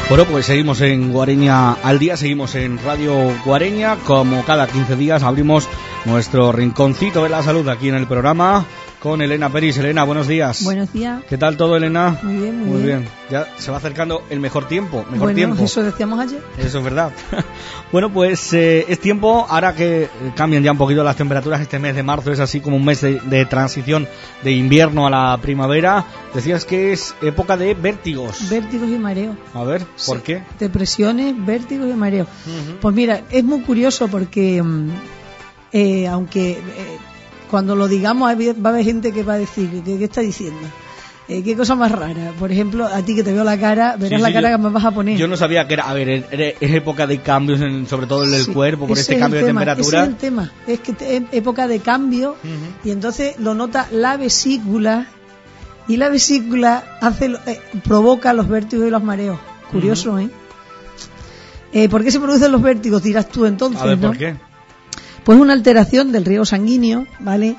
Bueno, pues seguimos en Guareña al día, seguimos en Radio Guareña. Como cada 15 días abrimos nuestro rinconcito de la salud aquí en el programa con Elena Peris. Elena, buenos días. Buenos días. ¿Qué tal todo, Elena? Muy bien, muy bien. Ya se va acercando el mejor tiempo. Eso decíamos ayer. Eso es verdad. Bueno, pues es tiempo, ahora que cambian ya un poquito las temperaturas, este mes de marzo es así como un mes de transición de invierno a la primavera. Decías que es época de vértigos. Vértigos y mareos. A ver, ¿por qué? Depresiones, vértigos y mareos. Pues mira, es muy curioso porque aunque cuando lo digamos va a haber gente que va a decir, ¿qué está diciendo? ¿Qué cosa más rara? Por ejemplo, a ti que te veo la cara, verás la cara que me vas a poner. Yo no sabía que era, a ver, es época de cambios, sobre todo en el cuerpo, por este cambio de temperatura. Ese es el tema, es que es época de cambio y entonces lo nota la vesícula y la vesícula provoca los vértigos y los mareos. Curioso, ¿Por qué se producen los vértigos? Dirás tú entonces, a ver, ¿no? ¿Por qué? Pues una alteración del riego sanguíneo, ¿vale?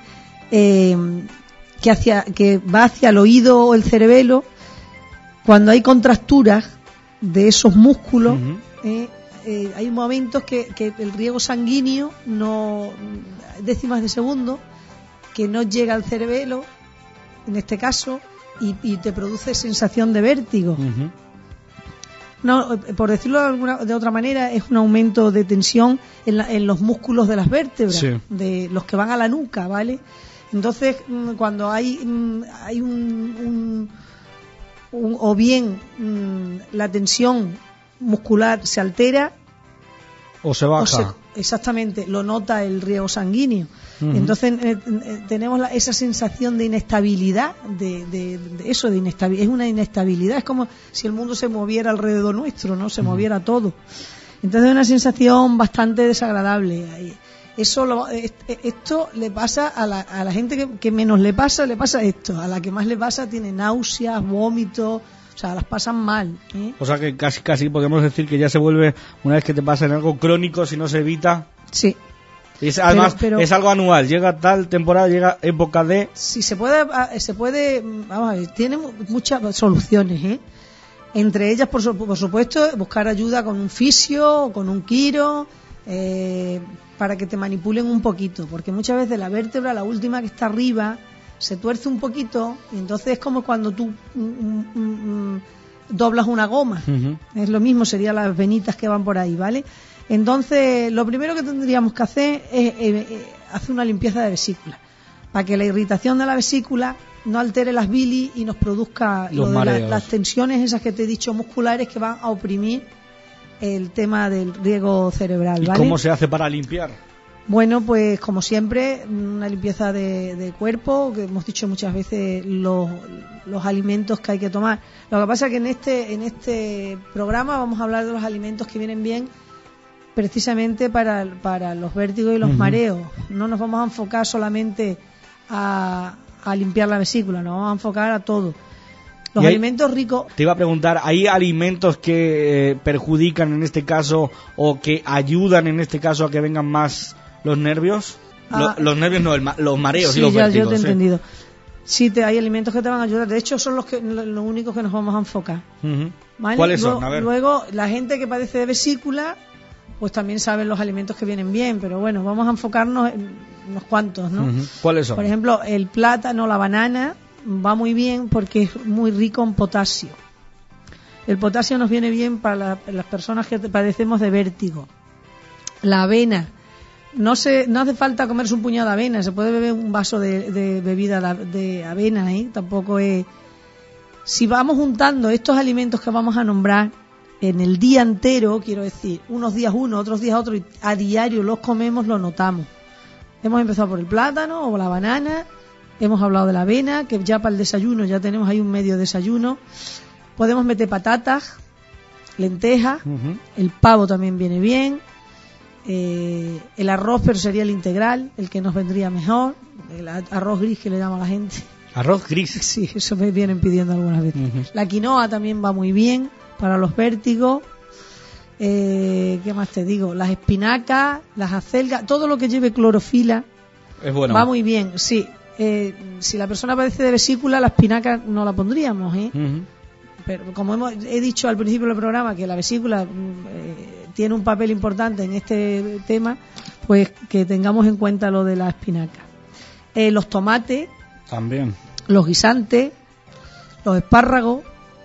Que va hacia el oído o el cerebelo cuando hay contracturas de esos músculos. Hay momentos que el riego sanguíneo décimas de segundo que no llega al cerebelo en este caso y te produce sensación de vértigo. No, por decirlo de otra manera, es un aumento de tensión en los músculos de las vértebras, de los que van a la nuca, ¿vale? Entonces, cuando hay o bien la tensión muscular se altera o se baja, exactamente, lo nota el riego sanguíneo. Entonces tenemos esa sensación de inestabilidad, de inestabilidad. Es una inestabilidad, es como si el mundo se moviera alrededor nuestro, no se moviera todo. Entonces es una sensación bastante desagradable. Esto le pasa a la gente que menos le pasa esto. A la que más le pasa tiene náuseas, vómitos, o sea, las pasan mal. O sea que casi podemos decir que ya se vuelve, una vez que te pasa en algo crónico, si no se evita. Sí. Además, es algo anual, llega tal temporada, llega época de... Sí, se puede, vamos a ver, tiene muchas soluciones, Entre ellas, por supuesto, buscar ayuda con un fisio o con un quiro, para que te manipulen un poquito, porque muchas veces la vértebra, la última que está arriba, se tuerce un poquito, y entonces es como cuando tú doblas una goma. Es lo mismo, serían las venitas que van por ahí, ¿vale? Entonces, lo primero que tendríamos que hacer es hacer una limpieza de vesícula, para que la irritación de la vesícula no altere las bilis y nos produzca las tensiones esas que te he dicho musculares que van a oprimir el tema del riego cerebral, ¿vale? ¿Y cómo se hace para limpiar? Bueno, pues como siempre, una limpieza de cuerpo, que hemos dicho muchas veces los alimentos que hay que tomar. Lo que pasa es que en este programa vamos a hablar de los alimentos que vienen bien precisamente para los vértigos y los mareos. No nos vamos a enfocar solamente a limpiar la vesícula, nos vamos a enfocar a todo. Los alimentos ricos... Te iba a preguntar, ¿hay alimentos que perjudican en este caso o que ayudan en este caso a que vengan más los nervios? Los nervios no, los mareos, sí, y los vértigos. Yo te he entendido. Sí, hay alimentos que te van a ayudar. De hecho, son los únicos que nos vamos a enfocar. ¿Vale? ¿Cuáles son? A ver. Luego, la gente que padece de vesícula, pues también saben los alimentos que vienen bien, pero bueno, vamos a enfocarnos en unos cuantos, ¿no? ¿Cuáles son? Por ejemplo, el plátano, la banana, va muy bien porque es muy rico en potasio. El potasio nos viene bien para las personas que padecemos de vértigo. La avena, no hace falta comerse un puñado de avena, se puede beber un vaso de bebida de avena, tampoco es... Si vamos juntando estos alimentos que vamos a nombrar en el día entero, quiero decir, unos días uno, otros días otro, y a diario los comemos, lo notamos. Hemos empezado por el plátano o la banana, hemos hablado de la avena, que ya para el desayuno ya tenemos ahí un medio desayuno. Podemos meter patatas, lentejas, el pavo también viene bien, el arroz, pero sería el integral, el que nos vendría mejor, el arroz gris que le llama a la gente. ¿Arroz gris? Sí, eso me vienen pidiendo algunas veces. La quinoa también va muy bien para los vértigos. ¿Qué más te digo? Las espinacas, las acelgas, todo lo que lleve clorofila es bueno. Va muy bien, sí. Si la persona padece de vesícula, la espinaca no la pondríamos, pero como he dicho al principio del programa que la vesícula tiene un papel importante en este tema, pues que tengamos en cuenta lo de la espinaca. Los tomates, también, los guisantes, los espárragos,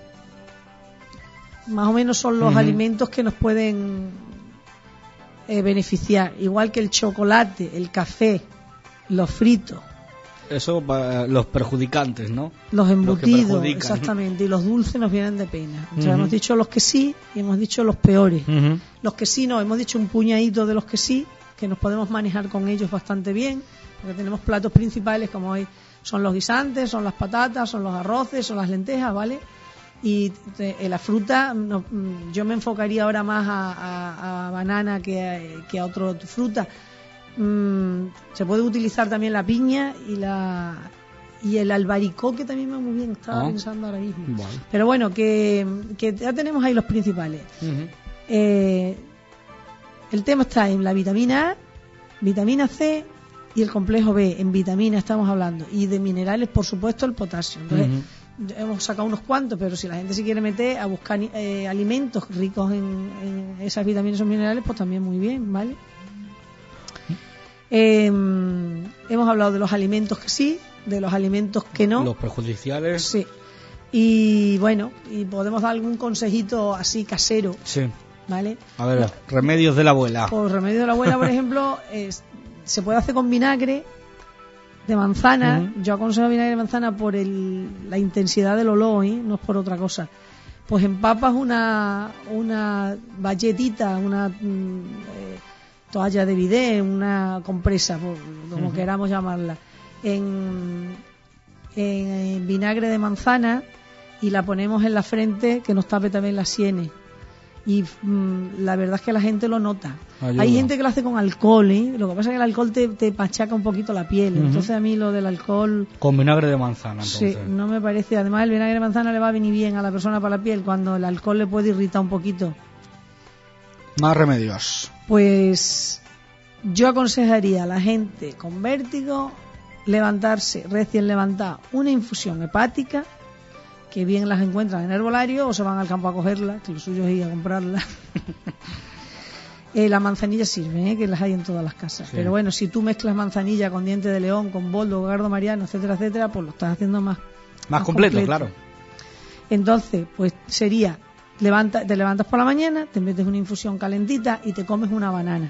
más o menos son los alimentos que nos pueden beneficiar, igual que el chocolate, el café, los fritos. Eso para los perjudicantes, ¿no? Los embutidos, exactamente, y los dulces nos vienen de pena. O sea, hemos dicho los que sí y hemos dicho los peores. Los que sí no, hemos dicho un puñadito de los que sí, que nos podemos manejar con ellos bastante bien, porque tenemos platos principales como hoy son los guisantes, son las patatas, son los arroces, son las lentejas, ¿vale? Y la fruta, yo me enfocaría ahora más a banana que a otra fruta. Se puede utilizar también la piña y el albaricoque también va muy bien, estaba pensando ahora mismo. Vale. Pero bueno, que ya tenemos ahí los principales. El tema está en la vitamina A, vitamina C y el complejo B. En vitamina estamos hablando, y de minerales, por supuesto, el potasio. Entonces, hemos sacado unos cuantos, pero si la gente se quiere meter a buscar alimentos ricos en esas vitaminas o minerales, pues también muy bien, ¿vale? Hemos hablado de los alimentos que sí, de los alimentos que no. Los perjudiciales. Sí. Y bueno, y podemos dar algún consejito así casero. Sí. ¿Vale? A ver, remedios de la abuela. Pues remedios de la abuela, por ejemplo, se puede hacer con vinagre de manzana. Yo aconsejo vinagre de manzana por la intensidad del olor, no es por otra cosa. Pues empapas una bayetita, una toalla de bidé, una compresa, como queramos llamarla, en vinagre de manzana, y la ponemos en la frente, que nos tape también las sienes. Y la verdad es que la gente lo nota. Ayuda. Hay gente que lo hace con alcohol, lo que pasa es que el alcohol te machaca un poquito la piel. Entonces a mí lo del alcohol... Con vinagre de manzana, entonces. Sí, no me parece. Además el vinagre de manzana le va a venir bien a la persona para la piel, cuando el alcohol le puede irritar un poquito. Más remedios. Pues yo aconsejaría a la gente con vértigo levantarse recién levantado una infusión hepática, que bien las encuentran en herbolario o se van al campo a cogerla, que lo suyo es ir a comprarla. La manzanilla sirve, que las hay en todas las casas. Sí. Pero bueno, si tú mezclas manzanilla con diente de león, con boldo, gardo mariano, etcétera, etcétera, pues lo estás haciendo más completo, claro. Entonces, pues sería, te levantas por la mañana, te metes una infusión calentita y te comes una banana.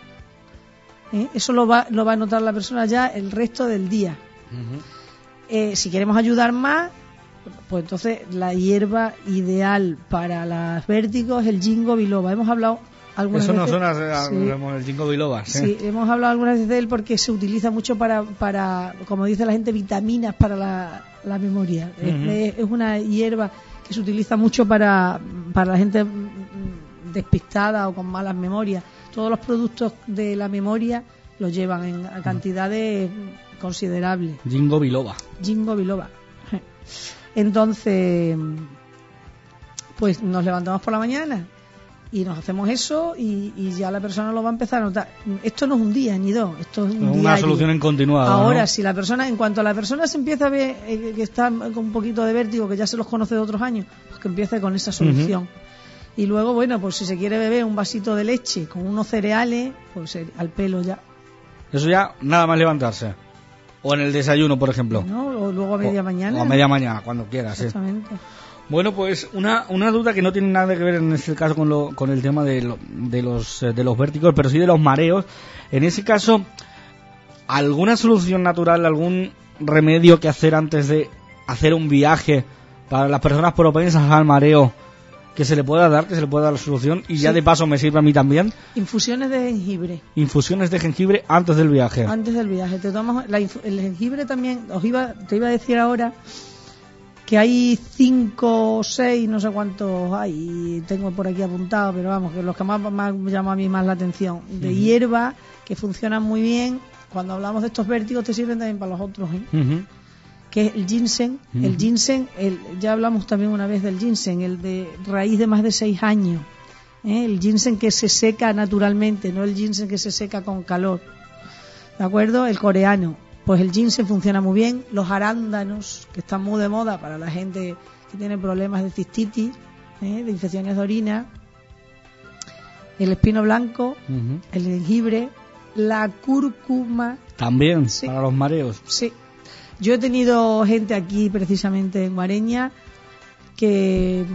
Eso lo va a notar la persona ya el resto del día. Si queremos ayudar más, pues entonces la hierba ideal para los vértigos es el ginkgo biloba. Hemos hablado algunas veces. Eso nos suena, el ginkgo biloba. Sí, hemos hablado algunas veces de él porque se utiliza mucho para, como dice la gente, vitaminas para la memoria. Es una hierba que se utiliza mucho para la gente despistada o con malas memorias. Todos los productos de la memoria los llevan en cantidades considerables. Ginkgo biloba. Ginkgo biloba. Entonces, pues nos levantamos por la mañana y nos hacemos eso y ya la persona lo va a empezar a notar. Esto no es un día ni dos, esto es una diario. Solución en continuada. Ahora, ¿no? Si la persona, en cuanto la persona se empieza a ver que está con un poquito de vértigo, que ya se los conoce de otros años, pues que empiece con esa solución. Y luego, bueno, pues si se quiere beber un vasito de leche con unos cereales, pues al pelo ya. Eso ya, nada más levantarse. O en el desayuno, por ejemplo. No, o luego a media mañana. O a media mañana, cuando quieras. Exactamente. Bueno, pues una duda que no tiene nada que ver en este caso con el tema de los vértigos, pero sí de los mareos. En ese caso, ¿alguna solución natural, algún remedio que hacer antes de hacer un viaje para las personas propensas al mareo que se le pueda dar la solución? Y ya de paso me sirve a mí también. Infusiones de jengibre. Infusiones de jengibre antes del viaje. Antes del viaje. Te tomas el jengibre también. Te iba a decir ahora que hay 5 o 6, no sé cuántos hay, tengo por aquí apuntado, pero vamos, que los que más llaman a mí más la atención, de hierba, que funcionan muy bien. Cuando hablamos de estos vértigos te sirven también para los otros, que es el ginseng. El ginseng, ya hablamos también una vez del ginseng, el de raíz de más de 6 años. El ginseng que se seca naturalmente, no el ginseng que se seca con calor. ¿De acuerdo? El coreano. Pues el ginseng funciona muy bien. Los arándanos, que están muy de moda para la gente que tiene problemas de cistitis, de infecciones de orina, el espino blanco, el jengibre, la cúrcuma. También, sí, para los mareos. Sí. Yo he tenido gente aquí, precisamente en Guareña, que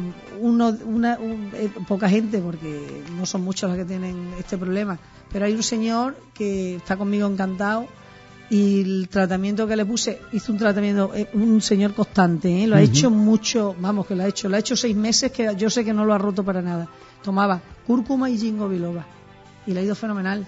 poca gente, porque no son muchos los que tienen este problema, pero hay un señor que está conmigo encantado, y el tratamiento que le puse, hizo un tratamiento, un señor constante, lo ha hecho mucho, vamos, que lo ha hecho 6 meses, que yo sé que no lo ha roto para nada. Tomaba cúrcuma y ginkgo biloba y le ha ido fenomenal.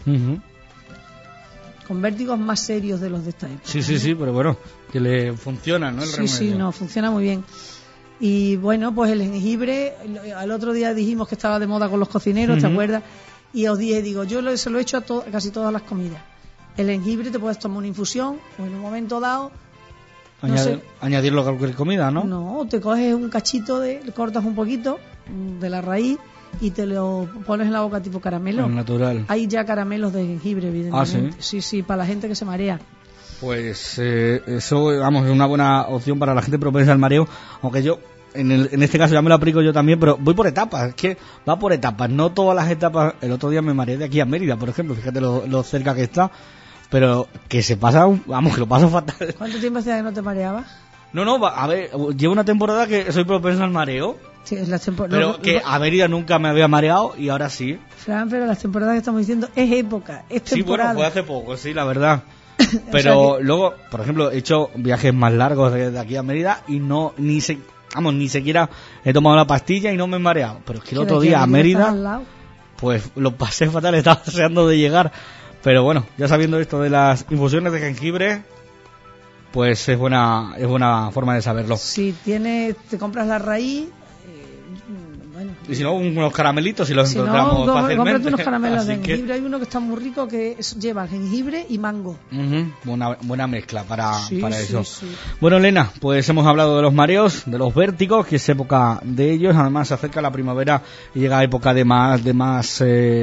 Con vértigos más serios de los de esta época. Sí, pero bueno, que le funciona, ¿no? El remedio. Sí, no, funciona muy bien. Y bueno, pues el jengibre, al otro día dijimos que estaba de moda con los cocineros, ¿te acuerdas? Y os dije, digo, yo se lo he hecho a casi todas las comidas. El jengibre te puedes tomar una infusión o en un momento dado añadirlo a cualquier comida, ¿no? No, te coges un cachito, le cortas un poquito de la raíz y te lo pones en la boca tipo caramelo. Natural. Hay ya caramelos de jengibre, evidentemente. ¿Ah, sí? Sí, para la gente que se marea. Pues eso, vamos, es una buena opción para la gente propensa al mareo, aunque yo en este caso ya me lo aplico yo también, pero voy por etapas, es que va por etapas, no todas las etapas. El otro día me mareé de aquí a Mérida, por ejemplo, fíjate lo cerca que está, pero que se pasa, vamos, que lo paso fatal. ¿Cuánto tiempo hacía que no te mareabas? No, a ver, llevo una temporada que soy propenso al mareo. Sí, es la pero que a Mérida nunca me había mareado y ahora sí. Fran, pero las temporadas que estamos diciendo es época, es temporada. Sí, bueno, fue hace poco, sí, la verdad. Pero o sea que... luego, por ejemplo, he hecho viajes más largos de aquí a Mérida y ni siquiera he tomado la pastilla y no me he mareado. Pero es que el otro día a Mérida, pues lo pasé fatal, estaba deseando de llegar. Pero bueno, ya sabiendo esto de las infusiones de jengibre, pues es buena forma de saberlo. Si te compras la raíz, bueno. Y si no, unos caramelitos y los encontramos fácilmente. Cómprate unos caramelos de jengibre. Hay uno que está muy rico que lleva jengibre y mango. Buena mezcla para eso. Sí. Bueno, Elena, pues hemos hablado de los mareos, de los vértigos, que es época de ellos. Además se acerca la primavera y llega época de más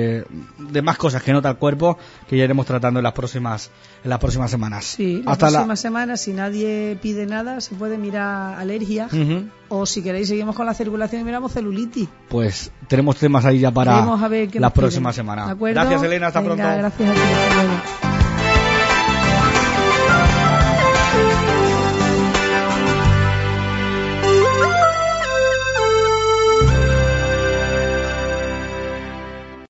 cosas que nota el cuerpo, que ya iremos tratando en las próximas semanas. Sí, las próximas semanas, si nadie pide nada, se puede mirar alergias. O si queréis seguimos con la circulación y miramos celulitis. Pues tenemos temas ahí ya para las próximas semanas. ¿De acuerdo? Gracias, Elena, hasta pronto. Gracias a ti, hasta luego.